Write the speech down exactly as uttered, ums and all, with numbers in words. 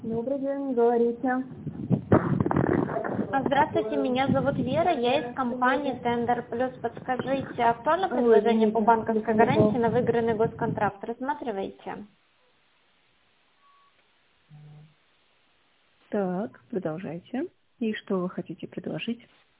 Добрый день, говорите. Здравствуйте, меня зовут Вера, я из компании Tender Plus. Подскажите, актуально Алло, предложение извините, по банковской телефон гарантии упал. на выигранный госконтракт? Рассматриваете? Так, продолжайте. И что вы хотите предложить?